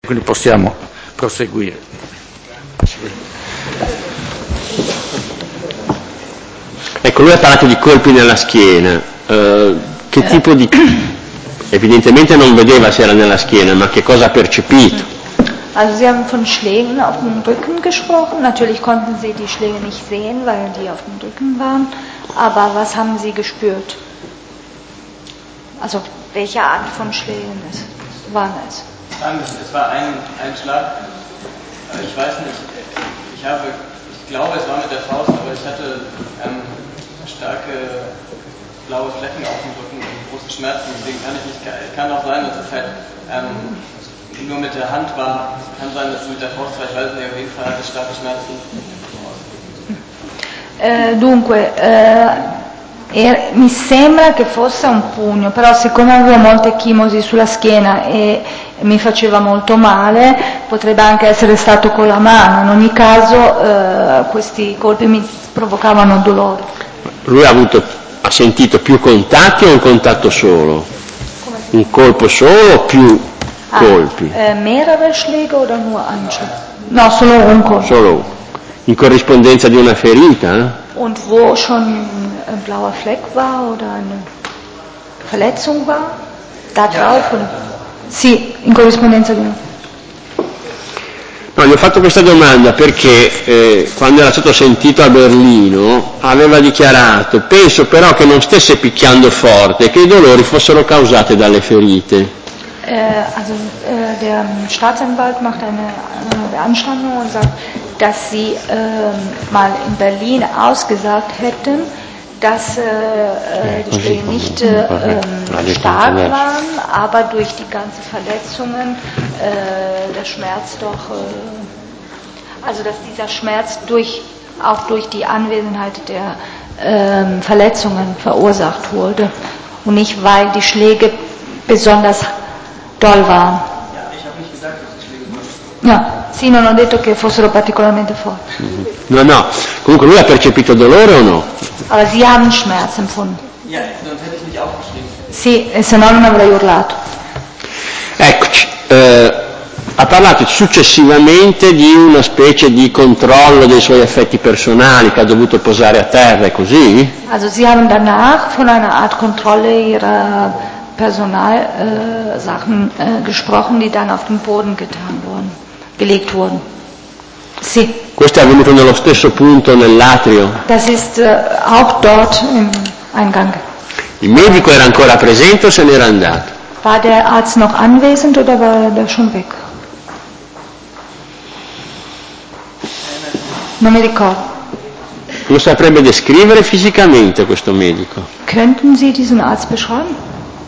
Quindi possiamo proseguire. Ecco, lui ha parlato di colpi nella schiena. Che tipo di... Evidentemente non vedeva se era nella schiena, ma che cosa ha percepito? Also Sie haben von Schlägen auf dem Rücken gesprochen. Natürlich konnten Sie die Schläge nicht sehen, weil die auf dem Rücken waren. Aber was haben Sie gespürt? Also welche Art von Schlägen waren es? Es war ein Schlag. Ich weiß nicht. Ich glaube, es war mit der Faust, aber ich hatte starke blaue Flecken auf dem Rücken und große Schmerzen. Deswegen kann auch sein, dass es halt nur mit der Hand war. Kann sein, dass es mit der Faust war. Ich weiß nicht, auf jeden Fall hatte ich starke Schmerzen. Dunque, mi sembra che fosse un pugno, però siccome avevo molte chimosi sulla schiena e mi faceva molto male, potrebbe anche essere stato con la mano. In ogni caso questi colpi mi provocavano dolore. Lui ha sentito più contatti o un contatto solo? Un colpo solo o più colpi? Mehrere Schläge oder nur ein Schlag? No, solo un colpo. Solo uno. In corrispondenza di una ferita? Und wo schon ein blauer Fleck war oder eine Verletzung war? Da drauf? Oder? Sì, in corrispondenza di una. No, gli ho fatto questa domanda perché quando era stato sentito a Berlino aveva dichiarato: penso però che non stesse picchiando forte, che i dolori fossero causati dalle ferite. Der Staatsanwalt macht eine Beanstandung und sagt, dass sie mal in Berlin ausgesagt hätten, dass die Schläge nicht stark waren, aber durch die ganzen Verletzungen der Schmerz doch, also dass dieser Schmerz auch durch die Anwesenheit der Verletzungen verursacht wurde und nicht, weil die Schläge besonders doll waren. Ja, ich habe nicht gesagt, dass die Schläge doll waren. No, sì, non ho detto che fossero particolarmente forti. No. Comunque lui ha percepito dolore o no? Aber Sie haben Schmerz empfunden. Ja, sonst hätte ich nicht aufgeschrieben. Sì, e se no non avrei urlato. Eccoci, ha parlato successivamente di una specie di controllo dei suoi effetti personali che ha dovuto posare a terra, è così? Also Sie haben danach von einer Art Kontrolle Ihrer Personalsachen gesprochen, die dann auf den Boden gelegt wurden. Sì. Questo è avvenuto nello stesso punto nell'atrio? Das ist auch dort im Eingang. Il medico era ancora presente o se n'era andato? War der Arzt noch anwesend oder war der schon weg? Non mi ricordo. Lo saprebbe descrivere fisicamente questo medico? Könnten Sie diesen Arzt beschreiben?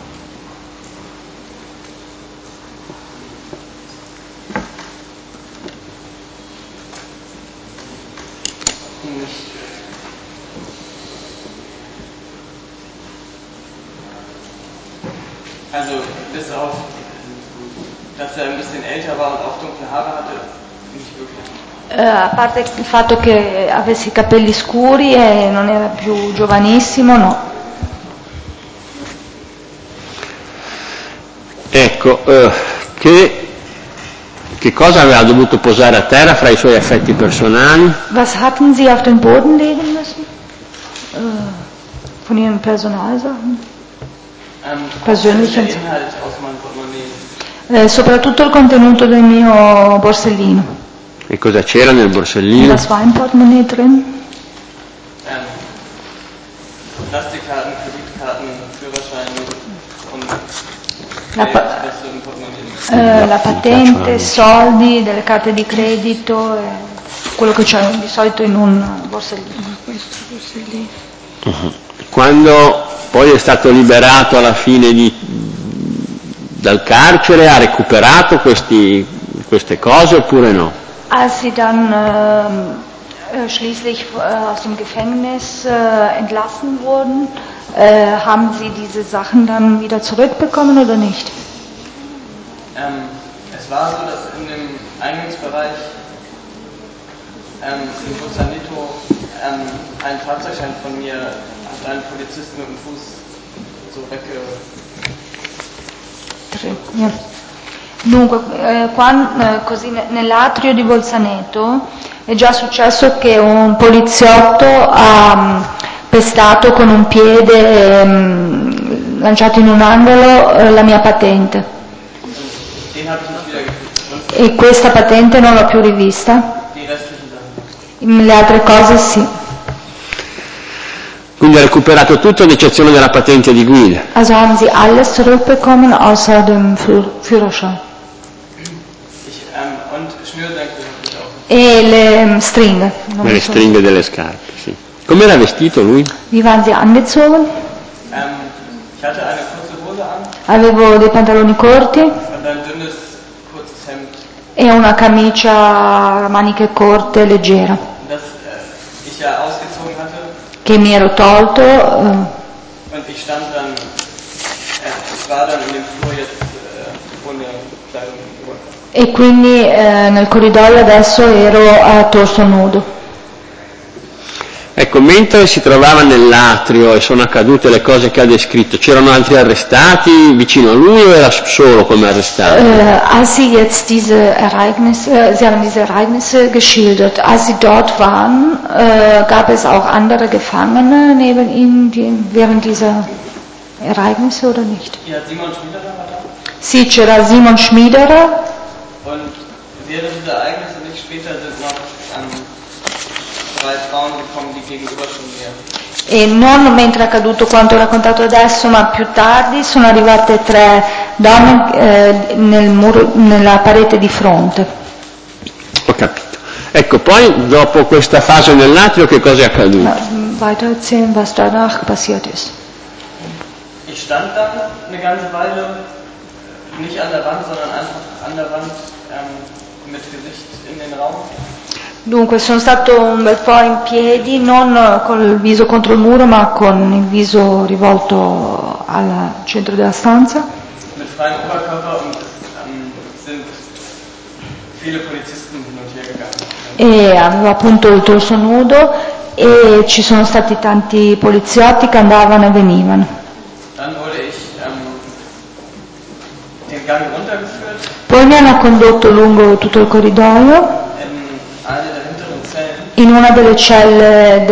Also bis auf, dass ein bisschen älter war und auch dunkle Haare hatte, nicht wirklich. A parte il fatto che avesse i capelli scuri e non era più giovanissimo, no. Ecco, che cosa aveva dovuto posare a terra fra i suoi effetti personali? Was hatten Sie auf den Boden legen müssen? Von Ihren Personalsachen? Persönlichen? Soprattutto il contenuto del mio borsellino. E cosa c'era nel borsellino? Was war im Portemonnaie drin? Plastikkarten, Kreditkarten, Führerschein und la patente, soldi, delle carte di credito, quello che c'è di solito in un borsellino. Quando poi è stato liberato alla fine dal carcere, ha recuperato queste cose oppure no? Als Sie dann schließlich aus dem Gefängnis entlassen wurden, haben Sie diese Sachen dann wieder zurückbekommen oder nicht? Es war so, dass in dem Eingangsbereich in Buzzanito ein Fahrzeugschein von mir hat einen Polizisten mit dem Fuß so Dunque, così nell'atrio di Bolzaneto è già successo che un poliziotto ha pestato con un piede lanciato in un angolo la mia patente. E questa patente non l'ho più rivista. Le altre cose sì. Quindi ha recuperato tutto ad eccezione della patente di guida. Also haben Sie alles zurückbekommen außer dem Führerschein. E le stringhe. Le stringhe delle scarpe, sì. Come era vestito lui? Wie waren Sie angezogen? Ich hatte eine kurze Hose an. Avevo dei pantaloni corti. Und ein dünnes, kurzes Hemd. E una camicia a maniche corte, leggera. Das ich ja ausgezogen hatte. Che mi ero tolto. Und ich stand dann, ich war dann in dem Flur jetzt ohne Kleidung. E quindi nel corridoio adesso ero a torso nudo. Ecco, mentre si trovava nell'atrio e sono accadute le cose che ha descritto, c'erano altri arrestati vicino a lui o era solo come arrestato? Als Sie jetzt diese Ereignisse, Sie haben diese Ereignisse geschildert, als Sie dort waren, gab es auch andere Gefangene neben Ihnen während dieser Ereignisse oder nicht? Ja, Simon Schmiederer war da. Sì, c'era Simon Schmiederer. Und während dieser Ereignisse, nicht später, sind noch 3 Frauen gekommen, die gegenüber schon mir. E non mentre è accaduto quanto ho raccontato adesso, ma più tardi sono arrivate 3 donne nella parete di fronte. Ho capito. Ecco, poi dopo questa fase nell'atrio che cosa è accaduto? Weiter erzählen, was danach passiert ist. Ich stand dann eine ganze Weile, nicht an der Wand, sondern einfach an der Wand mit Gesicht in den Raum. Dunque sono stato un bel po' in piedi, non con il viso contro il muro, ma con il viso rivolto al centro della stanza. Mit freiem Oberkörper und sind viele Polizisten hin und her gegangen. E avevo appunto il torso nudo e ci sono stati tanti poliziotti che andavano e venivano. Dann wurde ich den Gang runtergeführt. Poi mi hanno condotto lungo tutto il corridoio. In una delle celle,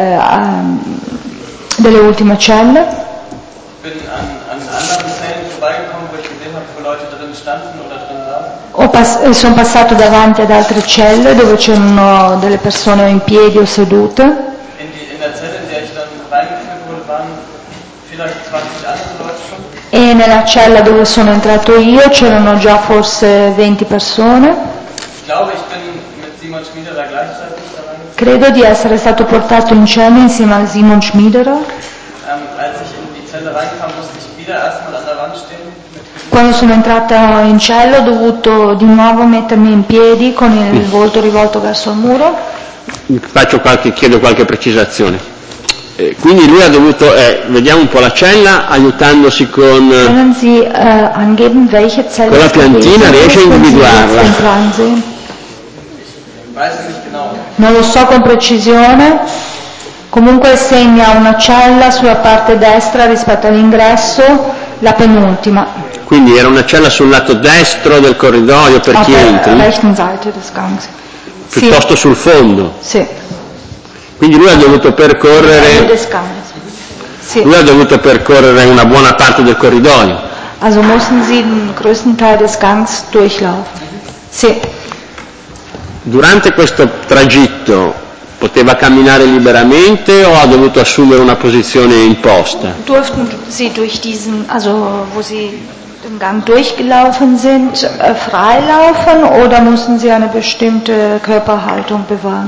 delle ultime celle. Bin an anderen Zellen vorbeigekommen, wo ich gesehen habe, wo Leute drin standen oder drin saßen. Sono passato davanti ad altre celle dove c'erano delle persone in piedi o sedute. In der Zelle, in der ich dann reingeführt wurde, waren vielleicht 20 andere Leute schon. E nella cella dove sono entrato io c'erano già forse 20 persone. Ich glaube, ich bin mit Simon Schmiederer gleichzeitig. Credo di essere stato portato in cella insieme a Simon Schmiederer. Als ich in die Zelle reinkam, musste ich wieder erstmal an der Wand stehen. Quando sono entrata in cella ho dovuto di nuovo mettermi in piedi con il volto rivolto verso il muro. Chiedo qualche precisazione. Quindi lui ha dovuto, vediamo un po' la cella, aiutandosi con la piantina, riesce a individuarla? Non lo so con precisione, comunque segna una cella sulla parte destra rispetto all'ingresso, la penultima. Quindi era una cella sul lato destro del corridoio per chi entri? Piuttosto sul fondo? Sì. Quindi lui ha dovuto percorrere lui ha dovuto percorrere una buona parte del corridoio. Also mussten Sie den größten Teil des Gangs durchlaufen. Sì. Durante questo tragitto poteva camminare liberamente o ha dovuto assumere una posizione imposta? Durften Sie durch diesen, also wo Sie den Gang durchgelaufen sind, freilaufen oder mussten Sie eine bestimmte Körperhaltung bewahren?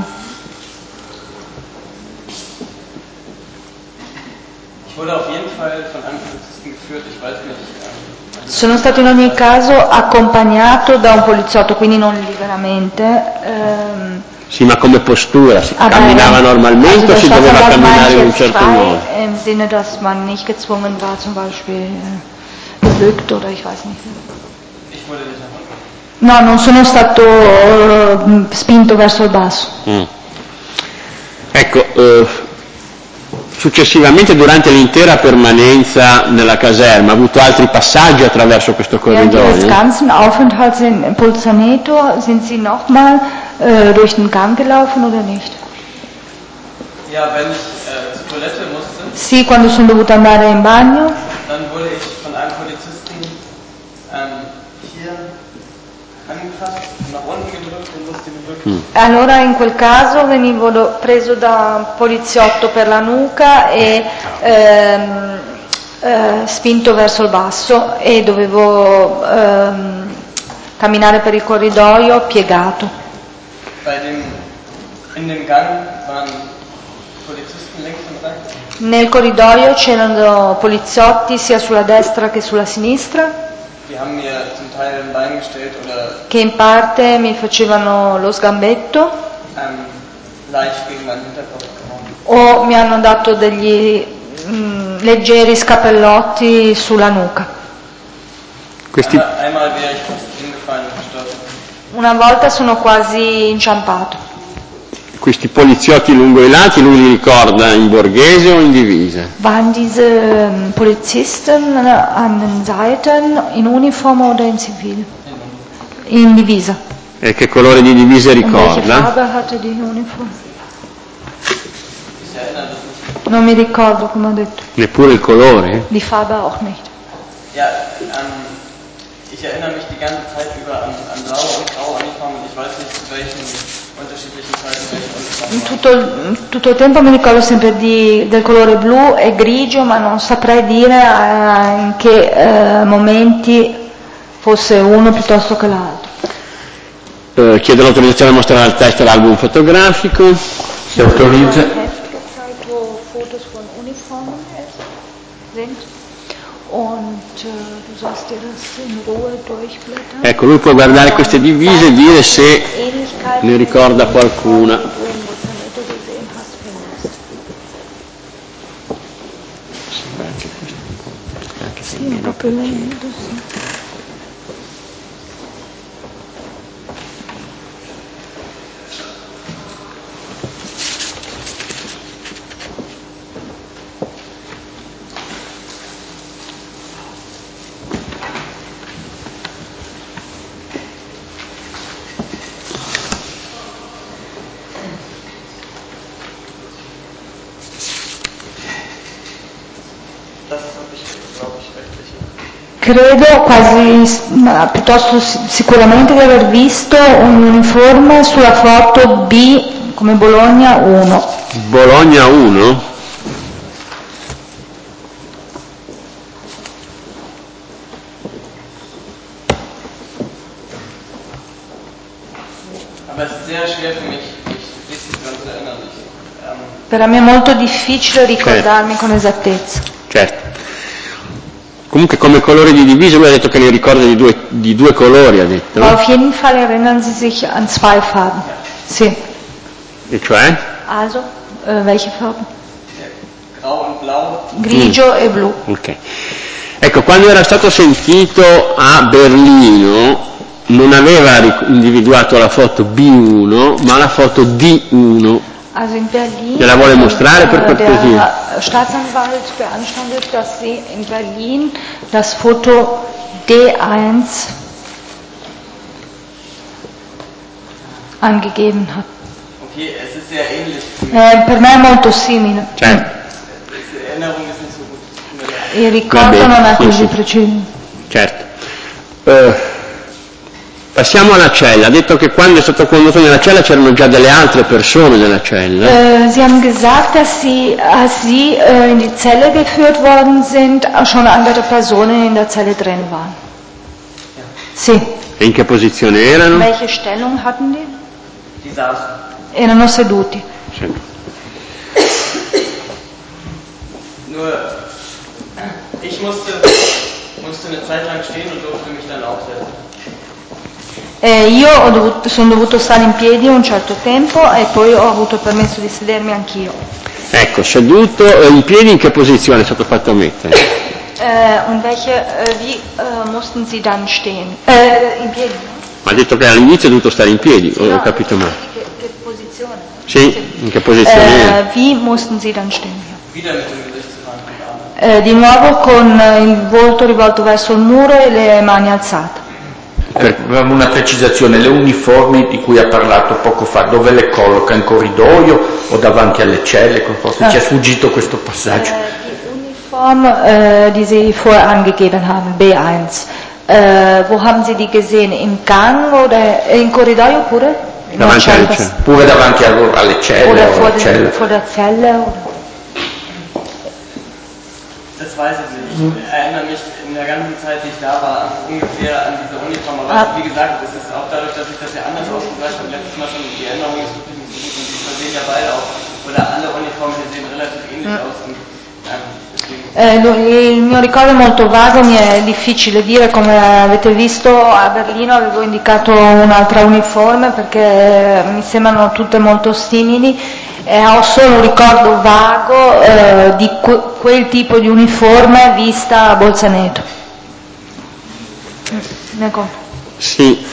Ich wurde auf jeden Fall von einem Polizisten geführt, ich weiß nicht. Sono stato in ogni caso accompagnato da un poliziotto, quindi non liberamente. Sì, ma come postura? Si camminava normalmente o si doveva camminare in un certo modo? Im Sinne, dass man nicht gezwungen war, zum Beispiel gebückt oder ich weiß nicht. No, non sono stato spinto verso il basso. Ecco, successivamente durante l'intera permanenza nella caserma ha avuto altri passaggi attraverso questo Während Ihres corridoio? ganzen Aufenthalts in Bolzaneto sind Sie nochmal durch den Gang gelaufen oder nicht? Ja, wenn ich zur Toilette musste, Sì, quando sono dovuta andare in bagno, dann wurde ich von einem Polizisten hier angefasst, nach unten gedrückt und musste gedrückt. allora in quel caso venivo preso da un poliziotto per la nuca e spinto verso il basso e dovevo camminare per il corridoio piegato. In dem Gang waren Polizisten links und rechts. Nel corridoio c'erano poliziotti sia sulla destra che sulla sinistra Die haben mir zum Teil ein Bein gestellt oder che in parte mi facevano lo sgambetto leicht gegen meinen Hinterkopf gehauen. o mi hanno dato degli leggeri scappellotti sulla nuca. Einmal wäre ich fast hingefallen und gestorben. Una volta sono quasi inciampato. Questi poliziotti lungo i lati, lui li ricorda in borghese o in divisa? Waren diese Polizisten an den Seiten in Uniform oder in Zivil? In divisa. E che colore di divisa Und welche ricorda? Farbe hatte die Uniform? Non mi ricordo, come ho detto. Neppure il colore? Die Farbe auch nicht. Ja, ich erinnere mich die ganze Zeit über an blaue und graue Uniformen und ich weiß nicht, zu welchen unterschiedlichen Zeiten welche Uniformen. Tutto il tempo mi ricordo sempre del colore blu e grigio, ma non saprei dire in che momenti fosse uno piuttosto che l'altro. Chiedo l'autorizzazione a mostrare al test l'album fotografico. Si autorizza. Fotos von Uniformen sind und du sollst dir das in Ruhe durchblättern. Ecco, lui può guardare queste divise e dire se ne ricorda qualcuna. Sì, un po' più lento, sì. Credo piuttosto sicuramente di aver visto un uniforme sulla foto B come Bologna 1. Bologna 1? Per me è molto difficile ricordarmi con esattezza. Certo. Comunque come colore di divisa lui ha detto che ne ricorda di due colori, ha detto. Ma auf jeden Fall erinnern Sie sich an zwei Farben. Sì. E cioè? Also, welche Farben? Grau und blau. Grigio e blu. Ok. Ecco, quando era stato sentito a Berlino non aveva individuato la foto B1, ma la foto D1. Also in Berlin, Gliela vuole mostrare per cortesia? Der Staatsanwalt beanstandet, dass sie in Berlin das Foto D1 angegeben hat. Okay, es ist sehr ähnlich. Per me è molto simile. Certo. Die Erinnerung ist nicht so gut. Il ricordo non è così preciso. Certo. Passiamo alla cella. Ha detto che quando è stato condotto nella cella c'erano già delle altre persone nella cella. Sie haben gesagt, dass als Sie in die Zelle geführt worden sind, schon andere Personen in der Zelle drin waren. Ja. Sì. E in che posizione erano? Welche Stellung hatten die? Die saßen. Erano seduti. Sì. Nur, ich musste eine Zeit lang stehen und durfte mich dann aufsetzen. Io sono dovuto stare in piedi un certo tempo e poi ho avuto il permesso di sedermi anch'io. Ecco, seduto, in piedi in che posizione è stato fatto mettere? Und wie mussten Sie dann stehen? In piedi, no? Ma ha detto che all'inizio è dovuto stare in piedi, ho capito male. Che posizione? Sì, in che posizione era? Wie mussten Sie dann stehen? Ja. Wieder mit dem Gesicht zur Wand. Di nuovo con il volto rivolto verso il muro e le mani alzate. Una precisazione, le uniformi di cui ha parlato poco fa, dove le colloca? In corridoio o davanti alle celle? Ci è sfuggito questo passaggio. Die Uniform, die Sie vorher angegeben haben, B1, wo haben Sie die gesehen? Im Gang oder im Corridoio pure? Davanti alle celle. Pure davanti alle celle oder o alla cella. vor der Zelle? Oder? Das weiß ich nicht. Ich erinnere mich in der ganzen Zeit, die ich da war, ungefähr an diese Uniform. Aber wie gesagt, es ist auch dadurch, dass ich das ja anders ausgesagt habe, letztes Mal schon, die Erinnerung ist wirklich nicht so gut. Und wir sehen ja beide auch, oder alle Uniformen hier sehen relativ ähnlich aus. Und, il mio ricordo è molto vago, mi è difficile dire, come avete visto a Berlino avevo indicato un'altra uniforme perché mi sembrano tutte molto simili e ho solo un ricordo vago di quel tipo di uniforme vista a Bolzaneto. Sì.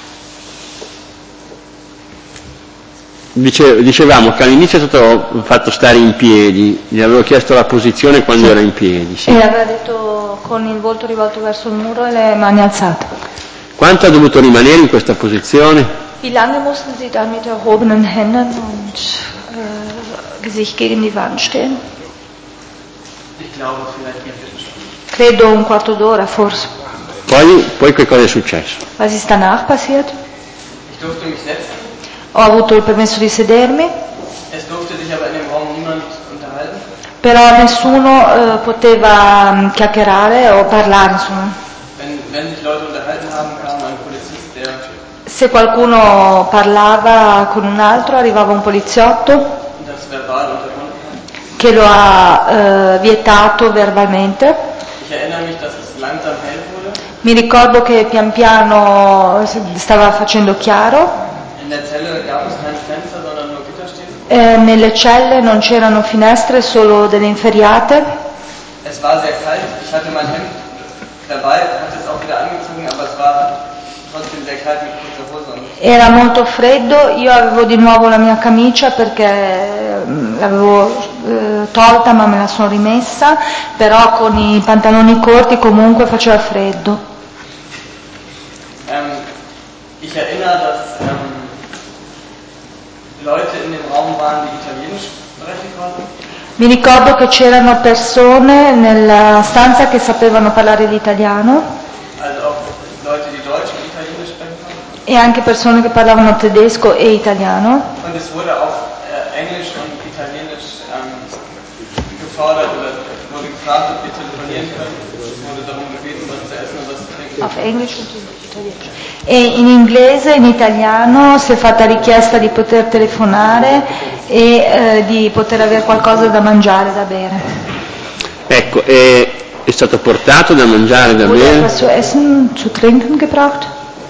Dicevamo che all'inizio è stato fatto stare in piedi, gli avevo chiesto la posizione quando era in piedi. Sì. E aveva detto con il volto rivolto verso il muro e le mani alzate. Quanto ha dovuto rimanere in questa posizione? Wie lange mussten Sie da mit erhobenen Händen und Gesicht gegen die Wand stehen? Ich glaube, vielleicht eine Viertelstunde. Credo un quarto d'ora forse. Poi che cosa è successo? Was ist danach passiert? Ich durfte mich setzen. Ho avuto il permesso di sedermi. Es durfte sich aber in dem Raum niemand unterhalten. Però nessuno poteva chiacchierare o parlare, insomma. Wenn sich Leute unterhalten haben, kam ein Polizist, der... Se qualcuno parlava con un altro, arrivava un poliziotto das verbal che lo ha vietato verbalmente. Ich erinnere mich, dass es langsam hell wurde. Mi ricordo che pian piano stava facendo chiaro. In der Zelle gab es kein Fenster, sondern nur Gitterstäbe. Nelle celle non c'erano finestre, solo delle inferriate. Es war sehr kalt. Ich hatte mein Hemd dabei, hatte es auch wieder angezogen, aber es war trotzdem sehr kalt mit kurzer Hose. Era molto freddo, io avevo di nuovo la mia camicia perché l'avevo tolta ma me la sono rimessa, però con i pantaloni corti comunque faceva freddo. Ich erinnere, dass Leute in dem Raum waren, die Italienisch sprechend waren. Mi ricordo che c'erano persone nella stanza che sapevano parlare l'italiano. Also auch Leute, die Deutsch und Italienisch sprechen konnten. E anche persone che parlavano tedesco e italiano. Und es wurde auch Englisch und Italienisch gefordert oder wurde gefragt, ob wir telefonieren können. Es wurde darum gebeten, was zu essen und was zu trinken. Auf Englisch und Italienisch. E in inglese e in italiano si è fatta richiesta di poter telefonare e di poter avere qualcosa da mangiare, da bere. Ecco, è stato portato da mangiare, da bere? Wurde etwas zu essen, zu trinken gebracht?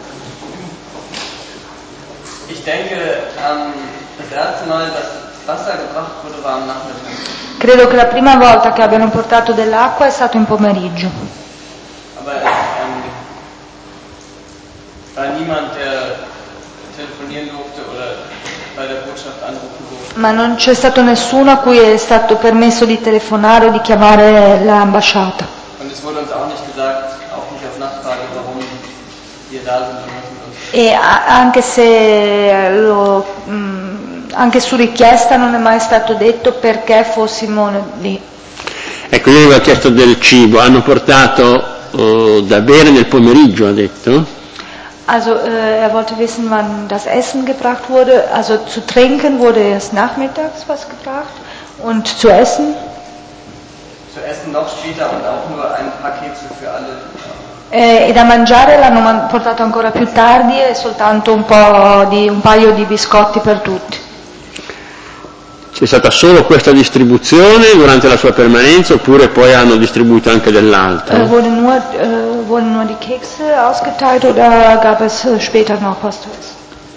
Ich denke, das erste Mal, dass Wasser gebracht wurde, war am Nachmittag. Credo che la prima volta che abbiano portato dell'acqua è stato in pomeriggio. Aber war niemand, der telefonieren durfte oder bei der Botschaft anrufen durfte. Ma non c'è stato nessuno a cui è stato permesso di telefonare o di chiamare l'ambasciata. Und es wurde uns auch nicht gesagt, auch nicht auf Nachfrage, warum wir da sind und was. E anche se anche su richiesta non è mai stato detto perché fossimo lì. Ecco, io avevo chiesto del cibo, hanno portato da bere nel pomeriggio, ha detto? Also wollte wissen, wann das Essen gebracht wurde. Also zu trinken wurde erst nachmittags was gebracht und zu essen? Zu essen noch später und auch nur ein paar Kekse für alle. E da mangiare l'hanno portato ancora più tardi e soltanto un paio di biscotti per tutti. C'è stata solo questa distribuzione durante la sua permanenza oppure poi hanno distribuito anche dell'altro? Wurden nur die Kekse ausgeteilt oder gab es später noch was zu essen?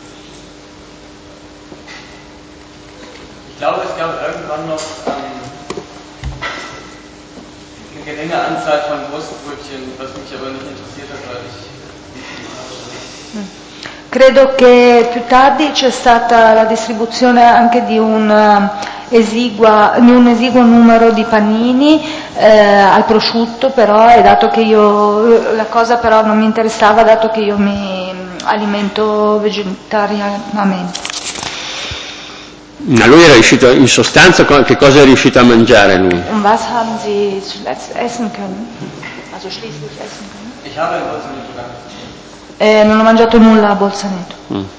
Ich glaube, es gab irgendwann noch eine geringe Anzahl von Wurstbrötchen, was mich aber nicht interessiert hat, weil ich... Credo che più tardi c'è stata la distribuzione anche di un un esiguo numero di panini al prosciutto, però, e dato che la cosa però non mi interessava, dato che io mi alimento vegetarianamente. Ma lui era riuscito, in sostanza, che cosa è riuscito a mangiare lui? Und was haben Sie zuletzt essen können? Also schließlich essen können? Ich habe in Bolzaneto gar non ho mangiato nulla a Bolzaneto.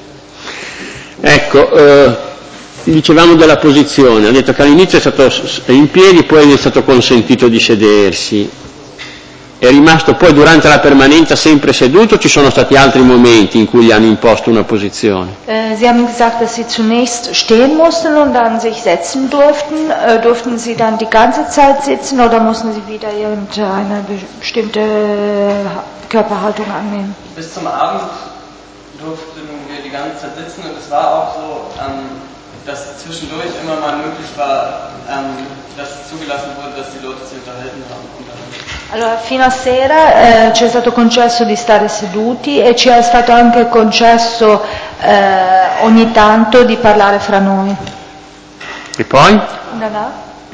Ecco, dicevamo della posizione, ha detto che all'inizio è stato in piedi, poi è stato consentito di sedersi. È rimasto poi durante la permanenza sempre seduto o ci sono stati altri momenti in cui gli hanno imposto una posizione? Sie haben gesagt, dass Sie zunächst stehen mussten und dann sich setzen durften. Durften Sie dann die ganze Zeit sitzen oder mussten Sie wieder irgendeine bestimmte Körperhaltung annehmen? Bis zum Abend durften wir die ganze Zeit sitzen und es war auch so, dass zwischendurch immer mal möglich war, dass es zugelassen wurde, dass die Leute sich unterhalten haben. Allora, fino a sera ci è stato concesso di stare seduti e ci è stato anche concesso ogni tanto di parlare fra noi. E poi? Danach?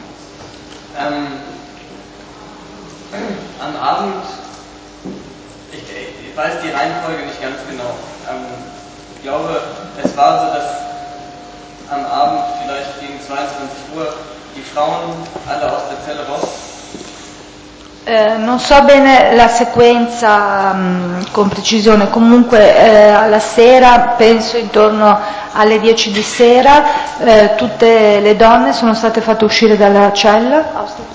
Am Abend, ich weiß die Reihenfolge nicht ganz genau. Ich glaube, es war so, dass am Abend vielleicht gegen 22 Uhr die Frauen alle aus der Zelle raus. Non so bene la sequenza con precisione, comunque alla sera, penso intorno alle 10 di sera, tutte le donne sono state fatte uscire dalla cella.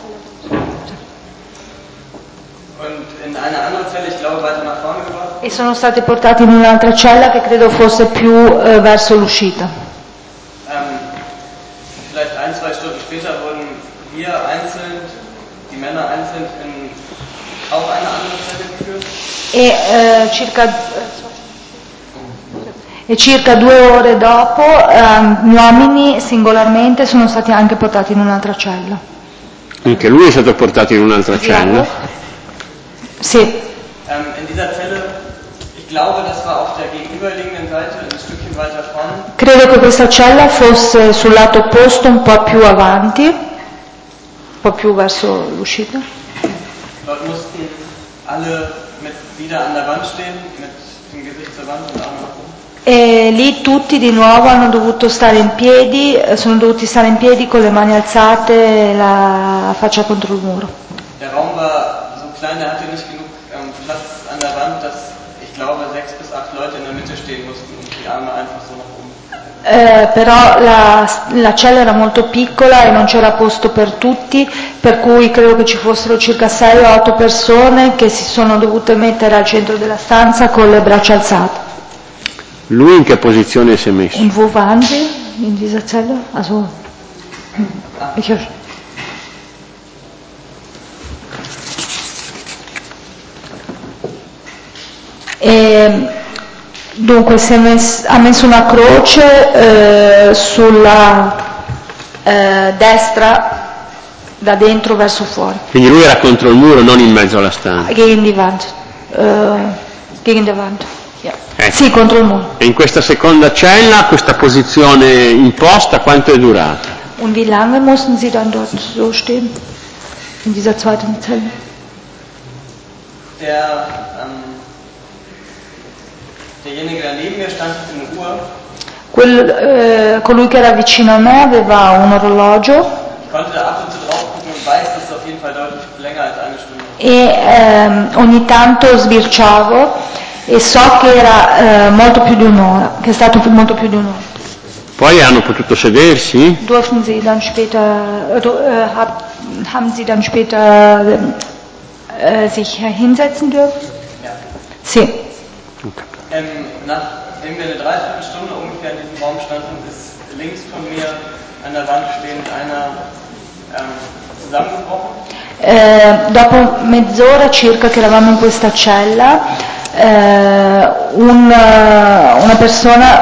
E sono state portate in un'altra cella che credo fosse più verso l'uscita. Vielleicht 1-2 Stunden später wurden wir einzeln, die Männer einzeln in auch eine andere Zelle geführt. E circa 2 ore dopo gli uomini singolarmente sono stati anche portati in un'altra cella. Anche lui è stato portato in un'altra cella? Sì. In dieser Zelle, ich glaube, das war auf der gegenüberliegenden Seite, ein Stückchen weiter vorne. Credo che questa cella fosse sul lato opposto, un po' più avanti, un po' più verso l'uscita. Dort mussten alle wieder an der Wand stehen, mit dem Gesicht zur Wand und Arme nach oben. E lì tutti di nuovo hanno dovuto stare in piedi, sono dovuti stare in piedi con le mani alzate e la faccia contro il muro. Der Raum war so klein, der hatte nicht genug Platz an der Wand, dass ich glaube 6 bis 8 Leute in der Mitte stehen mussten und die Arme einfach so nach oben. Però la cella era molto piccola e non c'era posto per tutti, per cui credo che ci fossero circa 6 o 8 persone che si sono dovute mettere al centro della stanza con le braccia alzate. Lui in che posizione si è messo? Und wo waren Sie in dieser Zelle? Also, dunque ha messo una croce sulla destra, da dentro verso fuori. Quindi lui era contro il muro, non in mezzo alla stanza. Gegen die Wand. Gegen die Wand. Ja. Sì, contro il muro. E in questa seconda cella, questa posizione imposta, quanto è durata? Und wie lange mussten Sie dann dort so stehen? In dieser zweiten Zelle? Derjenige, der neben mir stand, hatte eine Uhr. Colui che era vicino a me aveva un orologio. Ich konnte da ab und zu drauf gucken und weiß, dass es auf jeden Fall deutlich länger als eine Stunde. E ogni tanto sbirciavo e so che era molto più di un'ora, che è stato molto più di un'ora. Poi hanno potuto sedersi? Durften Sie dann später, haben Sie dann später sich hinsetzen dürfen? Ja. Sì. Nachdem wir eine Dreiviertelstunde ungefähr in diesem Raum standen, ist links von mir an der Wand stehend einer zusammengebrochen. Dopo mezz'ora circa che eravamo in questa cella, una persona,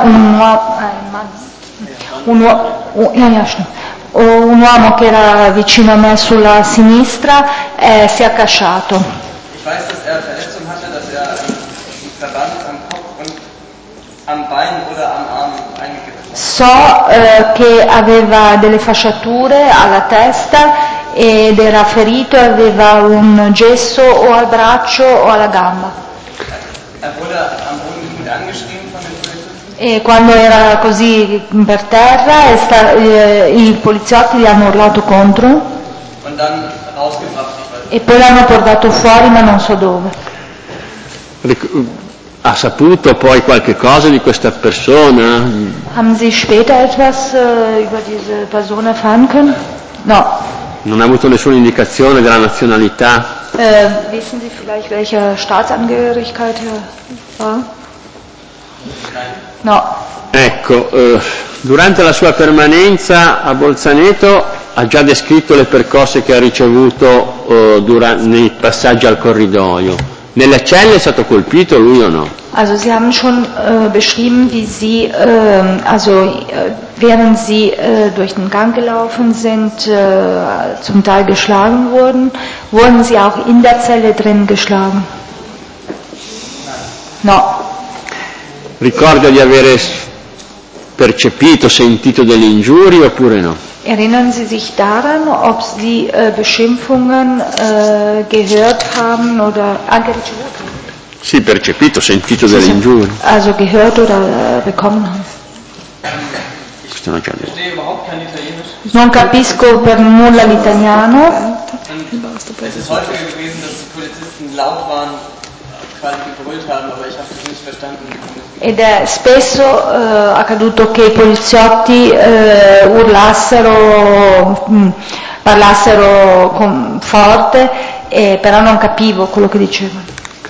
un uomo che era vicino a me sulla sinistra si è accasciato. Ich weiß, dass Verletzungen hatte, dass einen Verband am Kopf und am Bein oder am Arm eingekippt. So che aveva delle fasciature alla testa ed era ferito e aveva un gesso o al braccio o alla gamba. Wurde am Boden liegend angeschrien von den Polizisten? E quando era così per terra i poliziotti gli hanno urlato contro Und dann rausgebracht, ich weiß e poi l'hanno portato fuori ma non so dove. Ha saputo poi qualche cosa di questa persona? Haben Sie später etwas über diese Person erfahren können? No. Non ha avuto nessuna indicazione della nazionalità? Wissen Sie vielleicht, welche Staatsangehörigkeit er war? No. Ecco, durante la sua permanenza a Bolzaneto ha già descritto le percosse che ha ricevuto nei passaggi al corridoio. Nelle celle è stato colpito lui o no? Also Sie haben schon beschrieben, wie Sie, während Sie durch den Gang gelaufen sind, zum Teil geschlagen wurden. Wurden Sie auch in der Zelle drin geschlagen? No. Ricorda di avere percepito, sentito delle ingiurie oppure no? Erinnern Sie sich daran, ob Sie Beschimpfungen gehört haben oder ricevuto? Sì, percepito, sentito delle ingiurie. Also gehört oder bekommen haben. Questo non c'è detto. Non capisco per nulla l'italiano. Es ist häufiger gewesen, dass die Polizisten laut waren, quasi gebrüllt haben, aber ich habe das nicht verstanden. Ed è spesso accaduto che i poliziotti parlassero forte, però non capivo quello che dicevano.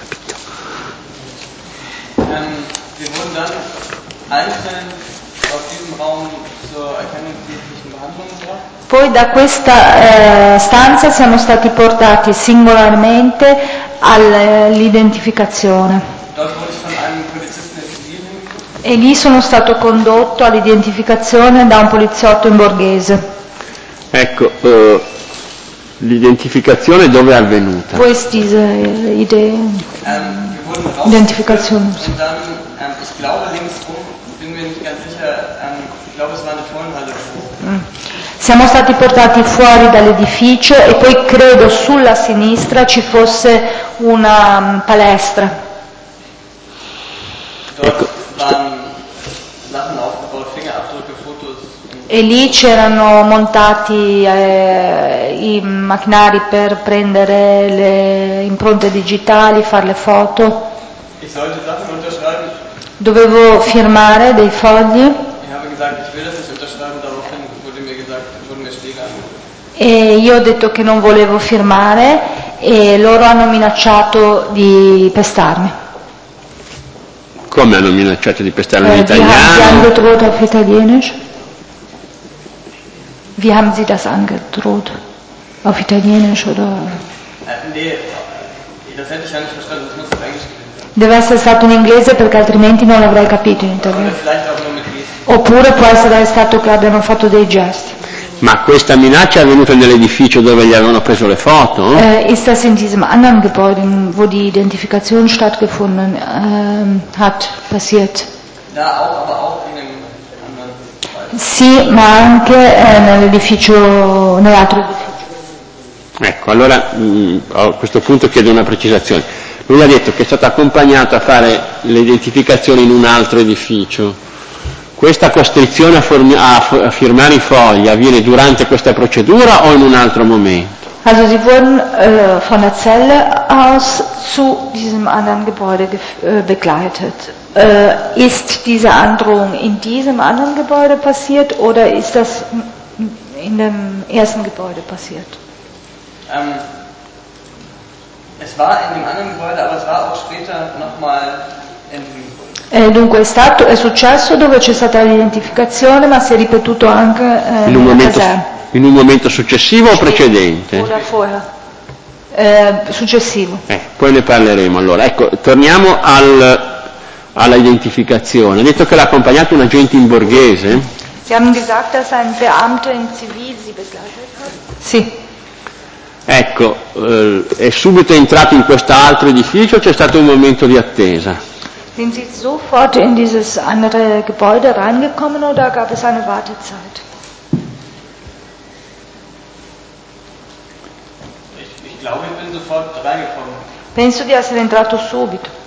Wir wurden dann einzeln aus diesem Raum zur erkennungsdienstlichen Behandlung gebracht. Poi da questa stanza siamo stati portati singolarmente all'identificazione. Dort wurde ich von einem Polizisten in Zivil hingeführt. E lì sono stato condotto all'identificazione da un poliziotto in borghese. Ecco, l'identificazione dove è avvenuta? Wo ist diese Identifikation? Und dann, ich glaube links rum, bin mir nicht ganz sicher, ich glaube es war eine Turnhalle. Siamo stati portati fuori dall'edificio e poi credo sulla sinistra ci fosse una palestra. Dort waren Sachen aufgebaut, Fingerabdrücke, Fotos. E lì c'erano montati i macchinari per prendere le impronte digitali, fare le foto. Ich sollte Sachen unterschreiben. Dovevo firmare dei fogli. Ich habe gesagt, ich will das nicht unterschreiben, daraufhin wurden mir Schläge angeboten. E io ho detto che non volevo firmare e loro hanno minacciato di pestarmi. Come hanno minacciato di pestarmi in italiano? Wie haben Sie angedroht auf Italienisch? Wie haben Sie das angedroht? Auf Italienisch oder? Nee, das hätte ich ja nicht verstanden, das muss auf Englisch gewesen sein. Deve essere stato in inglese perché altrimenti non l'avrei capito in Oder italiano. vielleicht auch nur mit Gesten. Oppure può essere stato che abbiano fatto dei gesti. Ma questa minaccia è avvenuta nell'edificio dove gli avevano preso le foto? Ist das in diesem anderen Gebäude, wo die Identifikation stattgefunden hat, passiert? Da auch, aber auch in dem anderen Fall. Sì, ma anche nell'altro edificio. Ecco, allora a questo punto chiedo una precisazione. Lui ha detto che è stato accompagnato a fare le identificazioni in un altro edificio. Questa costrizione a firmare i fogli avviene durante questa procedura o in un altro momento? Also Sie wurden von der Zelle aus zu diesem anderen Gebäude begleitet. Ist diese Androhung in diesem anderen Gebäude passiert oder ist das in dem ersten Gebäude passiert? Es war in dem anderen Gebäude, aber es war auch später nochmal in diesem Gebäude. Dunque è successo dove c'è stata l'identificazione, ma si è ripetuto anche nella caserma. In un momento successivo o precedente? Successivo. Poi ne parleremo allora. Ecco, torniamo alla identificazione. Ha detto che l'ha accompagnato un agente in borghese? Sie haben gesagt, dass ein Beamter in Zivil Sie begleitet hat? Sì. Ecco, è subito entrato in quest'altro edificio o c'è stato un momento di attesa? Sind Sie sofort in dieses andere Gebäude reingekommen oder gab es eine Wartezeit? Ich glaube, ich bin sofort reingekommen. Penso di essere entrato subito.